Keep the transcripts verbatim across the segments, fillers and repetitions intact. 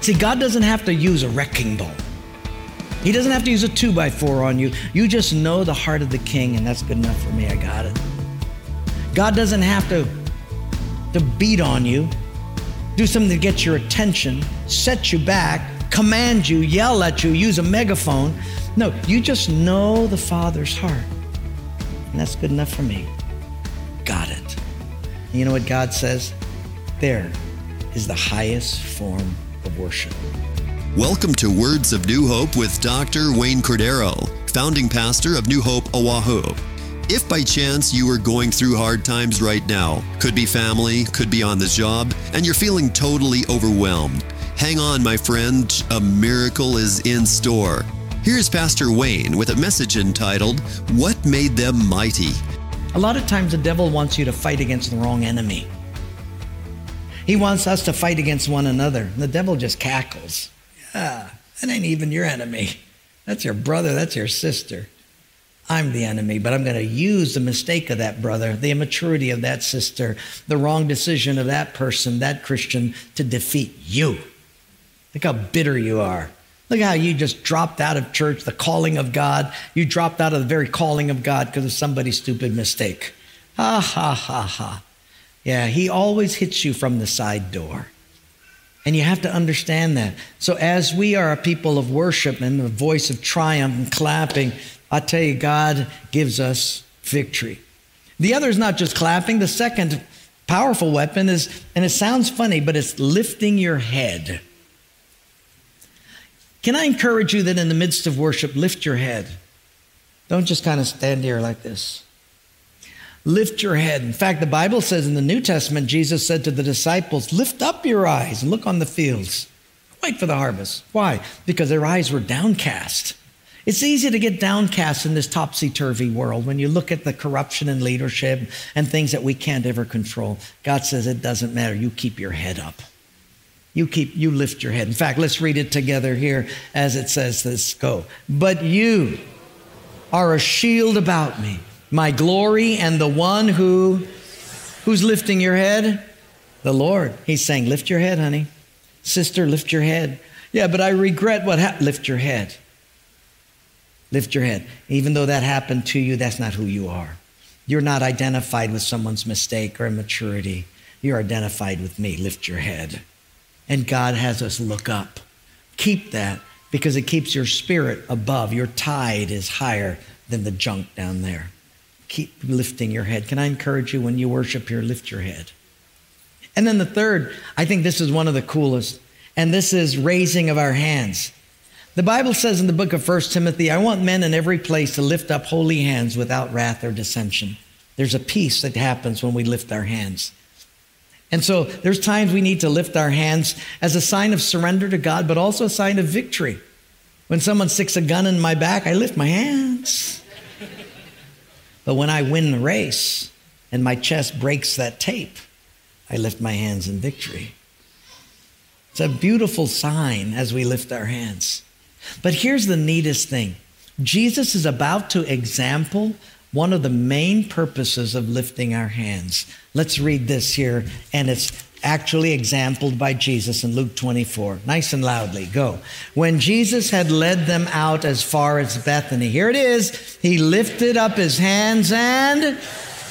See, God doesn't have to use a wrecking ball. He doesn't have to use a two by four on you. You just know the heart of the King, and that's good enough for me. I got it. God doesn't have to, to beat on you, do something to get your attention, set you back, command you, yell at you, use a megaphone. No, you just know the Father's heart. And that's good enough for me. Got it. And you know what God says? There is the highest form of worship. Welcome to Words of New Hope with Doctor Wayne Cordero, founding pastor of New Hope, Oahu. If by chance you are going through hard times right now, could be family, could be on the job, and you're feeling totally overwhelmed, hang on, my friend, a miracle is in store. Here's Pastor Wayne with a message entitled, What Made Them Mighty? A lot of times the devil wants you to fight against the wrong enemy. He wants us to fight against one another. The devil just cackles. Yeah, that ain't even your enemy. That's your brother, that's your sister. I'm the enemy, but I'm going to use the mistake of that brother, the immaturity of that sister, the wrong decision of that person, that Christian, to defeat you. Look how bitter you are. Look how you just dropped out of church, the calling of God. You dropped out of the very calling of God because of somebody's stupid mistake. Ha, ha, ha, ha. Yeah, he always hits you from the side door. And you have to understand that. So as we are a people of worship and the voice of triumph and clapping, I tell you, God gives us victory. The other is not just clapping. The second powerful weapon is, and it sounds funny, but it's lifting your head. Can I encourage you that in the midst of worship, lift your head? Don't just kind of stand here like this. Lift your head. In fact, the Bible says in the New Testament, Jesus said to the disciples, lift up your eyes and look on the fields. Wait for the harvest. Why? Because their eyes were downcast. It's easy to get downcast in this topsy-turvy world when you look at the corruption in leadership and things that we can't ever control. God says it doesn't matter. You keep your head up. You keep, you lift your head. In fact, let's read it together here as it says this. Go. But you are a shield about me, my glory, and the one who, who's lifting your head? The Lord. He's saying, lift your head, honey. Sister, lift your head. Yeah, but I regret what happened. Lift your head. Lift your head. Even though that happened to you, that's not who you are. You're not identified with someone's mistake or immaturity. You're identified with me. Lift your head. And God has us look up. Keep that because it keeps your spirit above. Your tide is higher than the junk down there. Keep lifting your head. Can I encourage you when you worship here, lift your head. And then the third, I think this is one of the coolest, and this is raising of our hands. The Bible says in the book of First Timothy, I want men in every place to lift up holy hands without wrath or dissension. There's a peace that happens when we lift our hands. And so there's times we need to lift our hands as a sign of surrender to God, but also a sign of victory. When someone sticks a gun in my back, I lift my hands. But when I win the race and my chest breaks that tape, I lift my hands in victory. It's a beautiful sign as we lift our hands. But here's the neatest thing. Jesus is about to example one of the main purposes of lifting our hands. Let's read this here, and it's actually exampled by Jesus in Luke twenty-four. Nice and loudly, go. When Jesus had led them out as far as Bethany, here it is, he lifted up his hands and...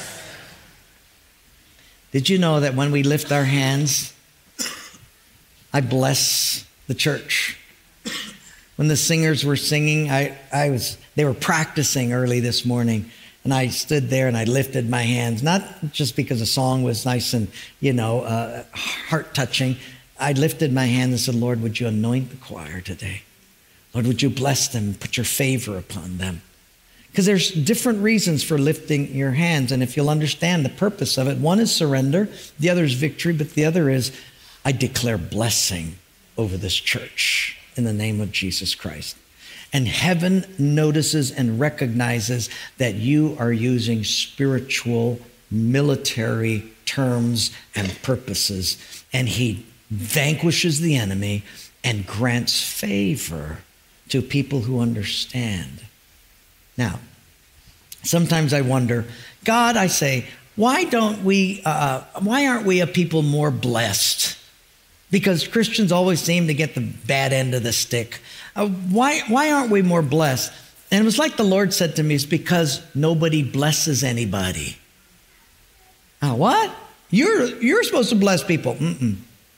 Did you know that when we lift our hands, I bless the church? When the singers were singing, I, I was they were practicing early this morning, and I stood there and I lifted my hands, not just because the song was nice and, you know, uh, heart-touching. I lifted my hand and said, Lord, would you anoint the choir today? Lord, would you bless them, put your favor upon them? Because there's different reasons for lifting your hands, and if you'll understand the purpose of it, one is surrender, the other is victory, but the other is I declare blessing over this church in the name of Jesus Christ. And heaven notices and recognizes that you are using spiritual, military terms and purposes, and he vanquishes the enemy and grants favor to people who understand. Now, sometimes I wonder, God, I say, why don't we, uh, why aren't we a people more blessed? Because Christians always seem to get the bad end of the stick. Uh, why, why aren't we more blessed? And it was like the Lord said to me, it's because nobody blesses anybody. Oh, what? You're, you're supposed to bless people. Mm-mm.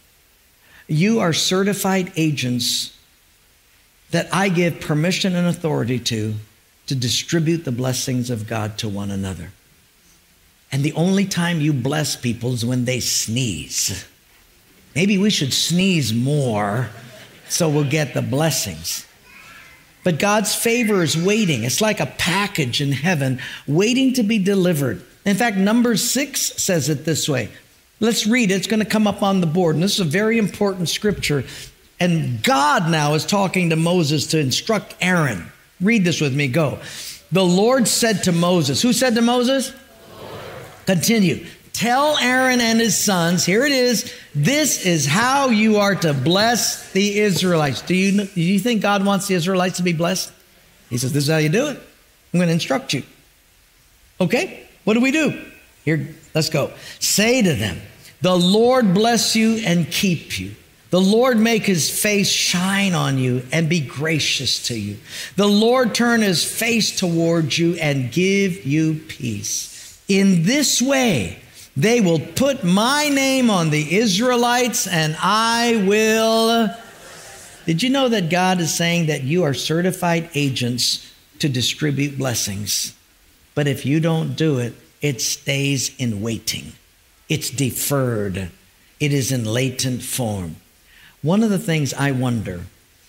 You are certified agents that I give permission and authority to, to distribute the blessings of God to one another. And the only time you bless people is when they sneeze. Maybe we should sneeze more so we'll get the blessings. But God's favor is waiting. It's like a package in heaven waiting to be delivered. In fact, Numbers six says it this way. Let's read it. It's going to come up on the board. And this is a very important scripture. And God now is talking to Moses to instruct Aaron. Read this with me. Go. The Lord said to Moses. Who said to Moses? Lord. Continue. Tell Aaron and his sons, here it is, this is how you are to bless the Israelites. Do you, do you think God wants the Israelites to be blessed? He says, this is how you do it. I'm going to instruct you. Okay, what do we do? Here, let's go. Say to them, the Lord bless you and keep you. The Lord make his face shine on you and be gracious to you. The Lord turn his face towards you and give you peace. In this way, they will put my name on the Israelites and I will. Did you know that God is saying that you are certified agents to distribute blessings? But if you don't do it, it stays in waiting. It's deferred. It is in latent form. One of the things I wonder,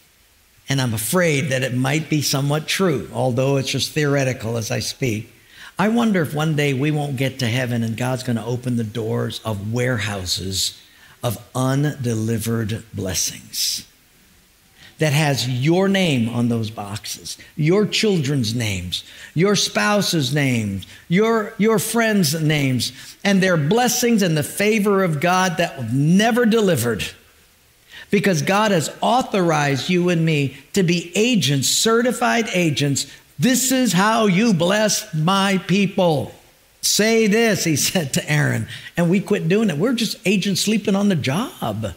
and I'm afraid that it might be somewhat true, although it's just theoretical as I speak, I wonder if one day we won't get to heaven and God's going to open the doors of warehouses of undelivered blessings that has your name on those boxes, your children's names, your spouse's names, your, your friends' names, and their blessings and the favor of God that were never delivered. Because God has authorized you and me to be agents, certified agents. This is how you bless my people. Say this, he said to Aaron. And we quit doing it. We're just agents sleeping on the job.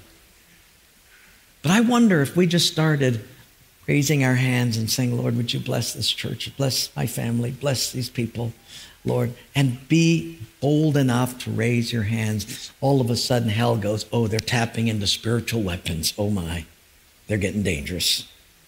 But I wonder if we just started raising our hands and saying, Lord, would you bless this church? Bless my family. Bless these people, Lord. And be bold enough to raise your hands. All of a sudden, hell goes, oh, they're tapping into spiritual weapons. Oh, my. They're getting dangerous.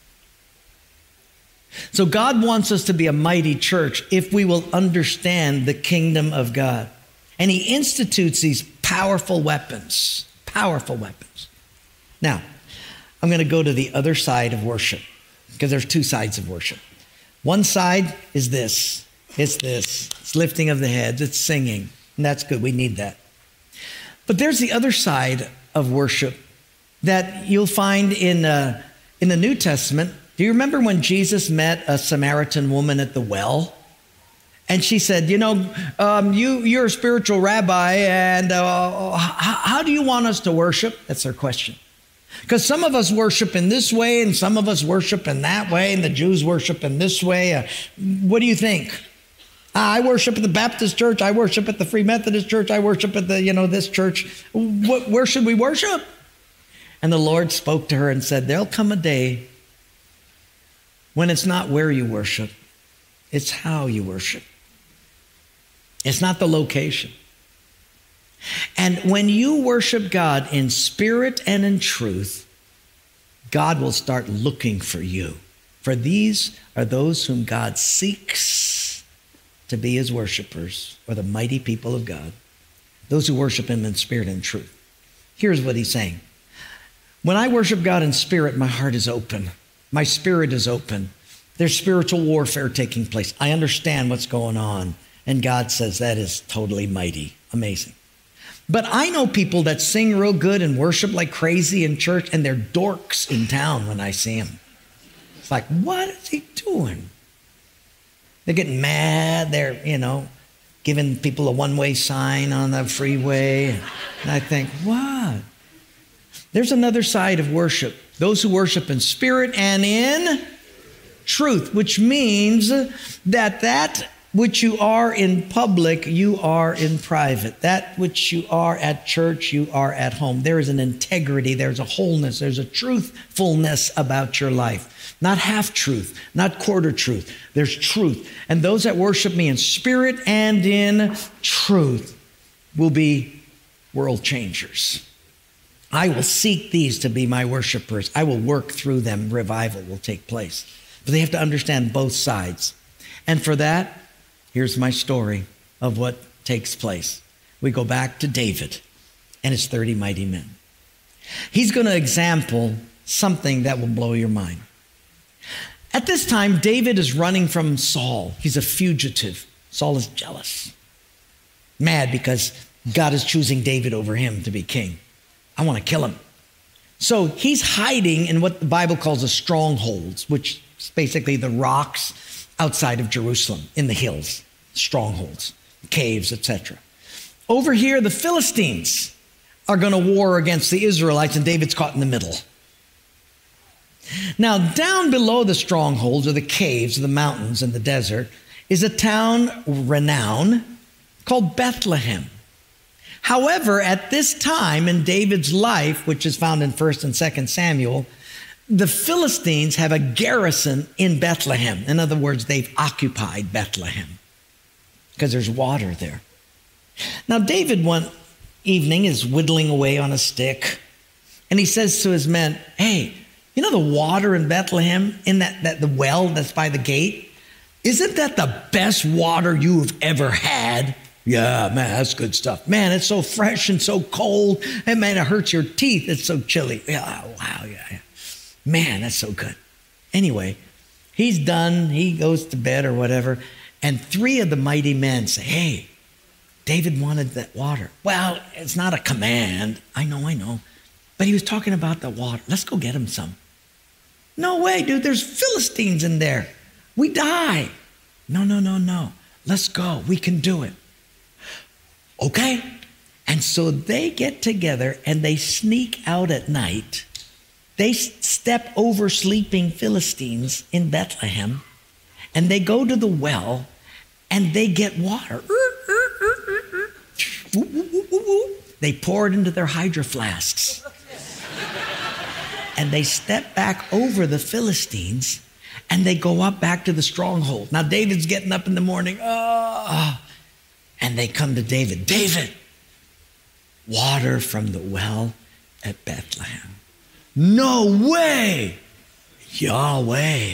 So God wants us to be a mighty church if we will understand the kingdom of God. And he institutes these powerful weapons, powerful weapons. Now, I'm going to go to the other side of worship because there's two sides of worship. One side is this. It's this. It's lifting of the heads. It's singing. And that's good. We need that. But there's the other side of worship that you'll find in, uh, in the New Testament. Do you remember when Jesus met a Samaritan woman at the well? And she said, you know, um, you, you're a spiritual rabbi, and uh, how, how do you want us to worship? That's her question. Because some of us worship in this way, and some of us worship in that way, and the Jews worship in this way. Uh, what do you think? I worship at the Baptist church. I worship at the Free Methodist church. I worship at the, you know, this church. What, where should we worship? And the Lord spoke to her and said, there'll come a day when it's not where you worship, it's how you worship. It's not the location. And when you worship God in spirit and in truth, God will start looking for you. For these are those whom God seeks to be his worshipers, or the mighty people of God, those who worship him in spirit and truth. Here's what he's saying. When I worship God in spirit, my heart is open. My spirit is open. There's spiritual warfare taking place. I understand what's going on. And God says that is totally mighty, amazing. But I know people that sing real good and worship like crazy in church, and they're dorks in town when I see them. It's like, what is he doing? They're getting mad. They're, you know, giving people a one-way sign on the freeway. And I think, what? There's another side of worship. Those who worship in spirit and in truth, which means that that which you are in public, you are in private. That which you are at church, you are at home. There is an integrity, there's a wholeness, there's a truthfulness about your life. Not half truth, not quarter truth. There's truth. And those that worship me in spirit and in truth will be world changers. I will seek these to be my worshipers. I will work through them. Revival will take place. But they have to understand both sides. And for that, here's my story of what takes place. We go back to David and his thirty mighty men. He's going to example something that will blow your mind. At this time, David is running from Saul. He's a fugitive. Saul is jealous, mad because God is choosing David over him to be king. I want to kill him. So he's hiding in what the Bible calls a strongholds, which is basically the rocks outside of Jerusalem in the hills, strongholds, caves, et cetera. Over here, the Philistines are going to war against the Israelites, and David's caught in the middle. Now, down below the strongholds or the caves, the mountains and the desert, is a town renowned called Bethlehem. However, at this time in David's life, which is found in First and Second Samuel, the Philistines have a garrison in Bethlehem. In other words, they've occupied Bethlehem because there's water there. Now, David one evening is whittling away on a stick, and he says to his men, hey, you know the water in Bethlehem, in that, that the well that's by the gate? Isn't that the best water you've ever had? Yeah, man, that's good stuff. Man, it's so fresh and so cold. And man, it hurts your teeth. It's so chilly. Yeah, wow, yeah, yeah. Man, that's so good. Anyway, he's done. He goes to bed or whatever. And three of the mighty men say, hey, David wanted that water. Well, it's not a command. I know, I know. But he was talking about the water. Let's go get him some. No way, dude. There's Philistines in there. We die. No, no, no, no. Let's go. We can do it. Okay. And so they get together and they sneak out at night. They step over sleeping Philistines in Bethlehem, and they go to the well and they get water. They pour it into their hydro flasks. And they step back over the Philistines and they go up back to the stronghold. Now David's getting up in the morning. Oh, and they come to David. David, water from the well at Bethlehem. No way, Yahweh.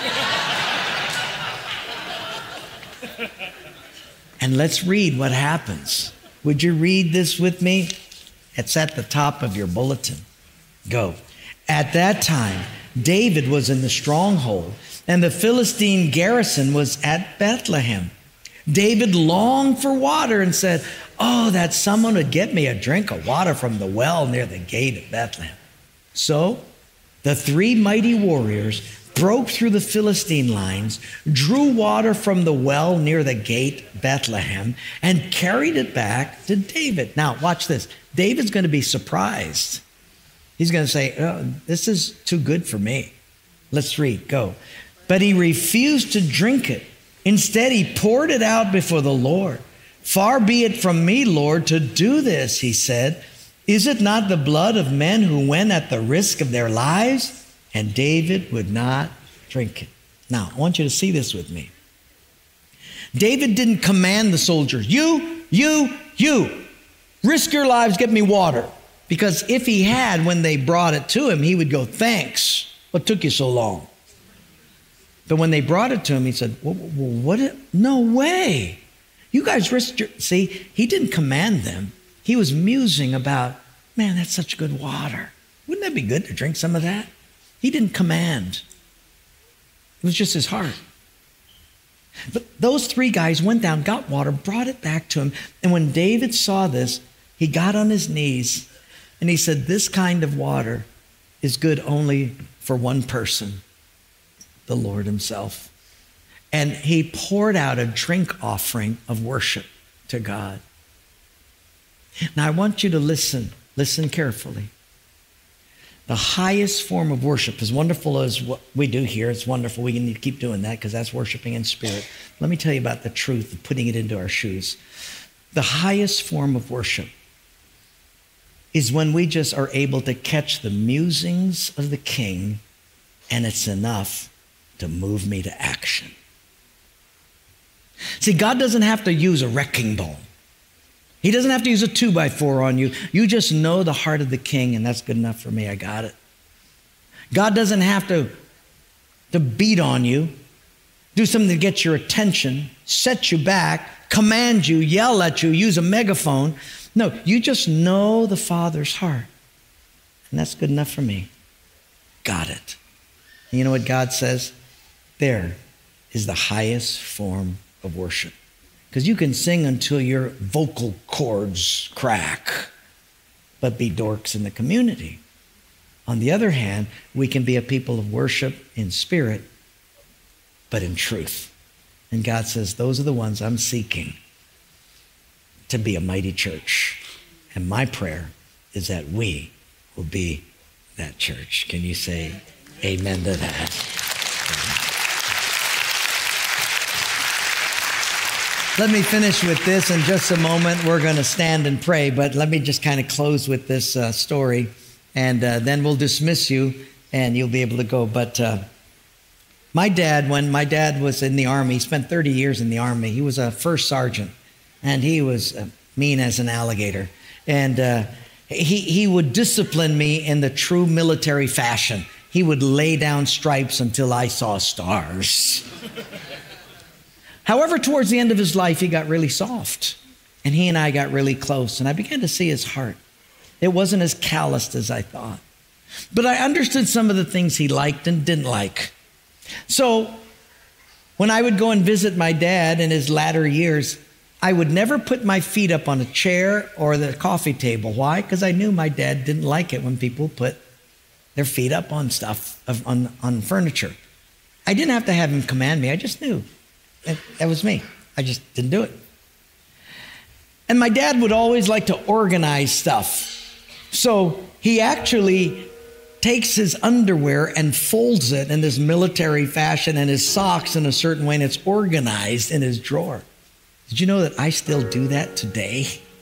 And let's read what happens. Would you read this with me? It's at the top of your bulletin. Go. At that time, David was in the stronghold, and the Philistine garrison was at Bethlehem. David longed for water and said, oh, that someone would get me a drink of water from the well near the gate of Bethlehem. So the three mighty warriors broke through the Philistine lines, drew water from the well near the gate Bethlehem, and carried it back to David. Now, watch this. David's going to be surprised. He's going to say, oh, this is too good for me. Let's read. Go. But he refused to drink it. Instead, he poured it out before the Lord. Far be it from me, Lord, to do this, he said. Is it not the blood of men who went at the risk of their lives? And David would not drink it. Now, I want you to see this with me. David didn't command the soldiers, you, you, you, risk your lives, get me water. Because if he had, when they brought it to him, he would go, thanks. What took you so long? But when they brought it to him, he said, well, what? It, no way. You guys risked your... See, he didn't command them. He was musing about, man, that's such good water. Wouldn't that be good to drink some of that? He didn't command. It was just his heart. But those three guys went down, got water, brought it back to him. And when David saw this, he got on his knees and he said, this kind of water is good only for one person, the Lord himself. And he poured out a drink offering of worship to God. Now I want you to listen, listen carefully. The highest form of worship, as wonderful as what we do here, it's wonderful. We need to keep doing that because that's worshiping in spirit. Let me tell you about the truth of putting it into our shoes. The highest form of worship is when we just are able to catch the musings of the King, and it's enough to move me to action. See, God doesn't have to use a wrecking ball. He doesn't have to use a two by four on you. You just know the heart of the King, and that's good enough for me. I got it. God doesn't have to, to beat on you, do something to get your attention, set you back, command you, yell at you, use a megaphone. No, you just know the Father's heart, and that's good enough for me. Got it. And you know what God says? There is the highest form of worship. Because you can sing until your vocal cords crack, but be dorks in the community. On the other hand, we can be a people of worship in spirit, but in truth. And God says, those are the ones I'm seeking to be a mighty church. And my prayer is that we will be that church. Can you say amen to that? Let me finish with this in just a moment. We're going to stand and pray, but let me just kind of close with this uh, story, and uh, then we'll dismiss you, and you'll be able to go. But uh, my dad, when my dad was in the Army, he spent thirty years in the Army. He was a first sergeant, and he was uh, mean as an alligator. And uh, he, he would discipline me in the true military fashion. He would lay down stripes until I saw stars. However, towards the end of his life, he got really soft, and he and I got really close, and I began to see his heart. It wasn't as calloused as I thought, but I understood some of the things he liked and didn't like. So when I would go and visit my dad in his latter years, I would never put my feet up on a chair or the coffee table. Why? Because I knew my dad didn't like it when people put their feet up on stuff, on, on furniture. I didn't have to have him command me. I just knew. That was me. I just didn't do it. And my dad would always like to organize stuff. So he actually takes his underwear and folds it in this military fashion and his socks in a certain way, and it's organized in his drawer. Did you know that I still do that today?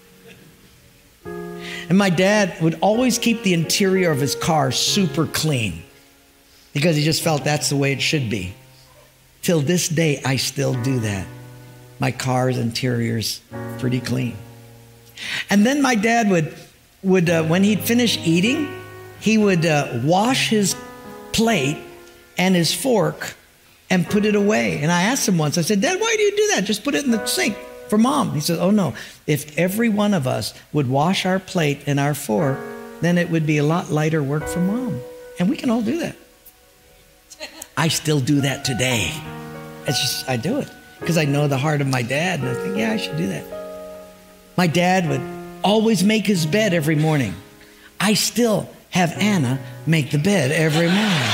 And my dad would always keep the interior of his car super clean because he just felt that's the way it should be. Till this day, I still do that. My car's interior's pretty clean. And then my dad would, would uh, when he'd finish eating, he would uh, wash his plate and his fork and put it away. And I asked him once, I said, Dad, why do you do that? Just put it in the sink for Mom. He said, oh no, if every one of us would wash our plate and our fork, then it would be a lot lighter work for Mom. And we can all do that. I still do that today. It's just, I do it because I know the heart of my dad, and I think, yeah, I should do that. My dad would always make his bed every morning. I still have Anna make the bed every morning.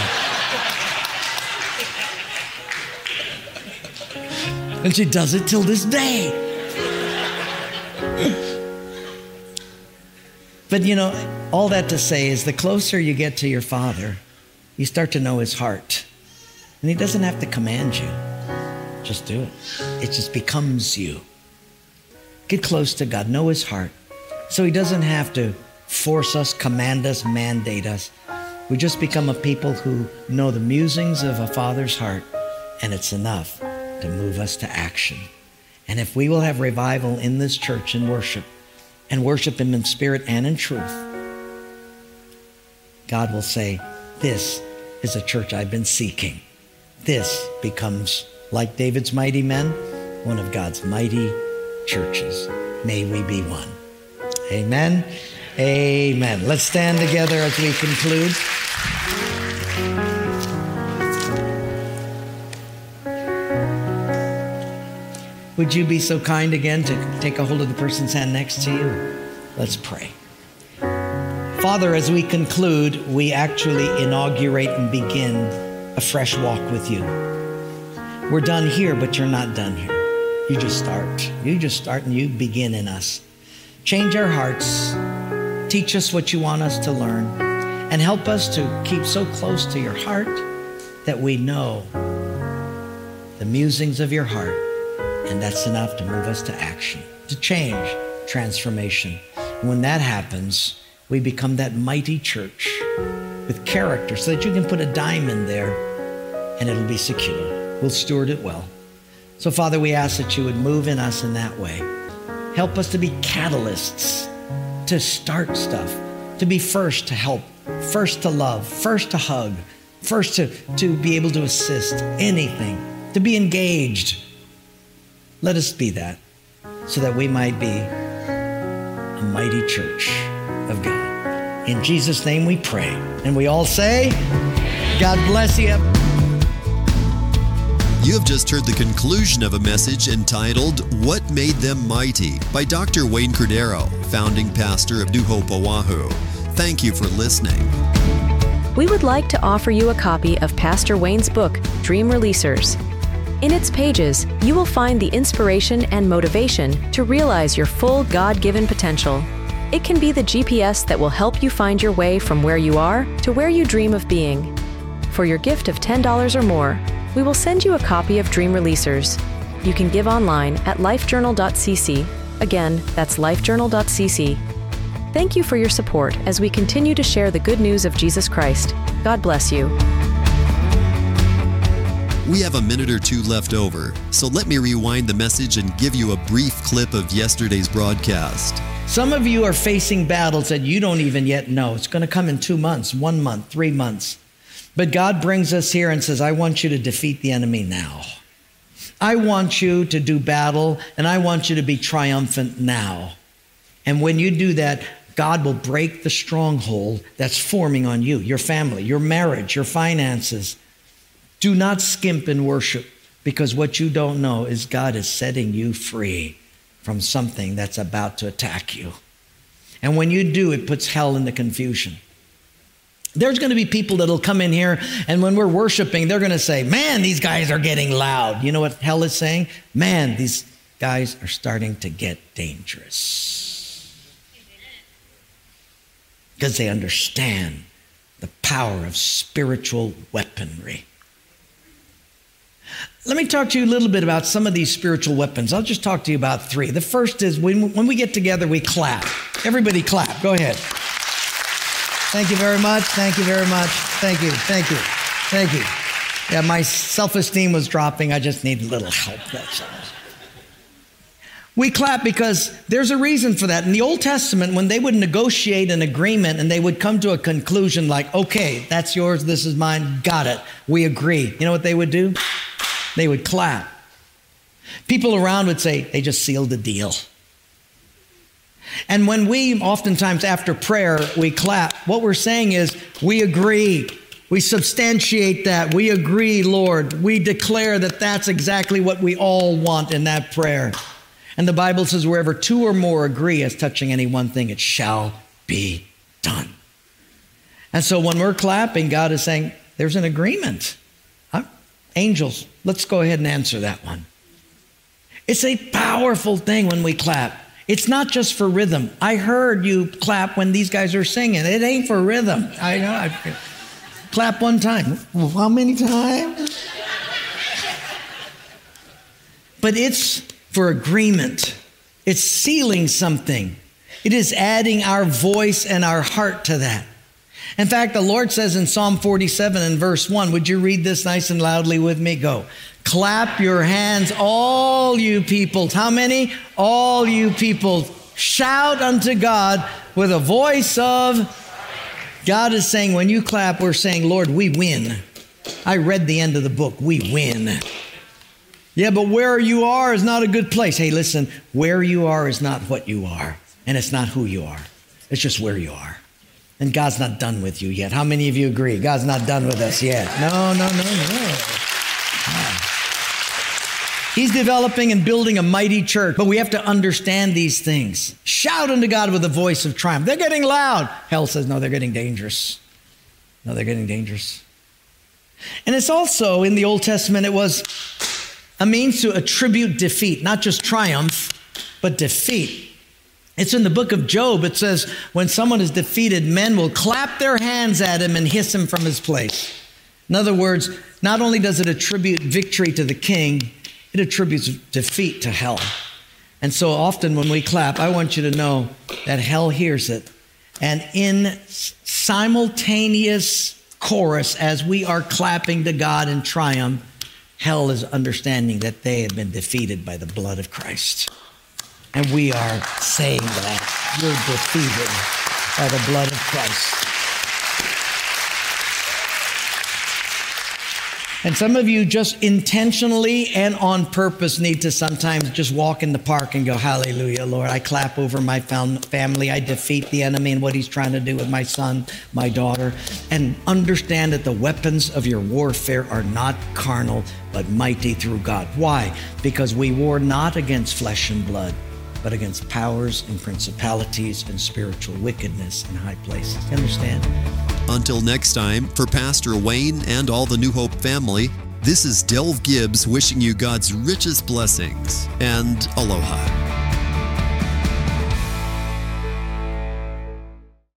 And she does it till this day. But you know, all that to say is the closer you get to your Father, you start to know his heart. And he doesn't have to command you. Just do it. It just becomes you. Get close to God. Know his heart. So he doesn't have to force us, command us, mandate us. We just become a people who know the musings of a Father's heart, and it's enough to move us to action. And if we will have revival in this church and worship, and worship him in spirit and in truth, God will say, this is a church I've been seeking. This becomes, like David's mighty men, one of God's mighty churches. May we be one. Amen. Amen. Let's stand together as we conclude. Would you be so kind again to take a hold of the person's hand next to you? Let's pray. Father, as we conclude, we actually inaugurate and begin a fresh walk with you. We're done here, but you're not done here. You just start. You just start and you begin in us. Change our hearts. Teach us what you want us to learn. And help us to keep so close to your heart that we know the musings of your heart, and that's enough to move us to action, to change, transformation. And when that happens, we become that mighty church with character so that you can put a dime in there and it'll be secure. We'll steward it well. So, Father, we ask that you would move in us in that way. Help us to be catalysts, to start stuff, to be first to help, first to love, first to hug, first to, to be able to assist, anything, to be engaged. Let us be that so that we might be a mighty church of God. In Jesus' name we pray. And we all say, God bless you. You have just heard the conclusion of a message entitled, What Made Them Mighty by Doctor Wayne Cordero, founding pastor of New Hope Oahu. Thank you for listening. We would like to offer you a copy of Pastor Wayne's book, Dream Releasers. In its pages, you will find the inspiration and motivation to realize your full God-given potential. It can be the G P S that will help you find your way from where you are to where you dream of being. For your gift of ten dollars or more, we will send you a copy of Dream Releasers. You can give online at lifejournal dot c c. Again, that's lifejournal dot c c. Thank you for your support as we continue to share the good news of Jesus Christ. God bless you. We have a minute or two left over, so let me rewind the message and give you a brief clip of yesterday's broadcast. Some of you are facing battles that you don't even yet know. It's going to come in two months, one month, three months. But God brings us here and says, I want you to defeat the enemy now. I want you to do battle, and I want you to be triumphant now. And when you do that, God will break the stronghold that's forming on you, your family, your marriage, your finances. Do not skimp in worship, because what you don't know is God is setting you free from something that's about to attack you. And when you do, it puts hell into confusion. There's going to be people that'll come in here, and when we're worshiping, they're going to say, man, these guys are getting loud. You know what hell is saying? Man, these guys are starting to get dangerous. Because they understand the power of spiritual weaponry. Let me talk to you a little bit about some of these spiritual weapons. I'll just talk to you about three. The first is when, when we get together, we clap. Everybody clap. Go ahead. Thank you very much. Thank you very much. Thank you. Thank you. Thank you. Yeah, my self-esteem was dropping. I just need a little help. That's all. We clap because there's a reason for that. In the Old Testament, when they would negotiate an agreement and they would come to a conclusion like, okay, that's yours, this is mine, got it, we agree. You know what they would do? They would clap. People around would say, they just sealed the deal. And when we, oftentimes after prayer, we clap, what we're saying is, we agree. We substantiate that. We agree, Lord. We declare that that's exactly what we all want in that prayer. And the Bible says, wherever two or more agree as touching any one thing, it shall be done. And so when we're clapping, God is saying, there's an agreement. Huh? Angels, let's go ahead and answer that one. It's a powerful thing when we clap. It's not just for rhythm. I heard you clap when these guys are singing. It ain't for rhythm. I know. I, clap one time. How many times? But it's for agreement. It's sealing something. It is adding our voice and our heart to that. In fact, the Lord says in Psalm forty-seven and verse one, would you read this nice and loudly with me? Go. Clap your hands, all you peoples. How many? All you peoples. Shout unto God with a voice of... God is saying, when you clap, we're saying, Lord, we win. I read the end of the book. We win. Yeah, but where you are is not a good place. Hey, listen, where you are is not what you are. And it's not who you are. It's just where you are. And God's not done with you yet. How many of you agree? God's not done with us yet. No, no, no, no. no. He's developing and building a mighty church, but we have to understand these things. Shout unto God with a voice of triumph. They're getting loud. Hell says, no, they're getting dangerous. No, they're getting dangerous. And it's also, in the Old Testament, it was a means to attribute defeat, not just triumph, but defeat. It's in the book of Job. It says, when someone is defeated, men will clap their hands at him and hiss him from his place. In other words, not only does it attribute victory to the king, it attributes defeat to hell. And so often when we clap, I want you to know that hell hears it. And in simultaneous chorus, as we are clapping to God in triumph, hell is understanding that they have been defeated by the blood of Christ. And we are saying that you're defeated by the blood of Christ. And some of you just intentionally and on purpose need to sometimes just walk in the park and go, hallelujah, Lord. I clap over my family. I defeat the enemy and what he's trying to do with my son, my daughter. And understand that the weapons of your warfare are not carnal, but mighty through God. Why? Because we war not against flesh and blood, but against powers and principalities and spiritual wickedness in high places. You understand? Until next time, for Pastor Wayne and all the New Hope family, this is Delv Gibbs wishing you God's richest blessings and aloha.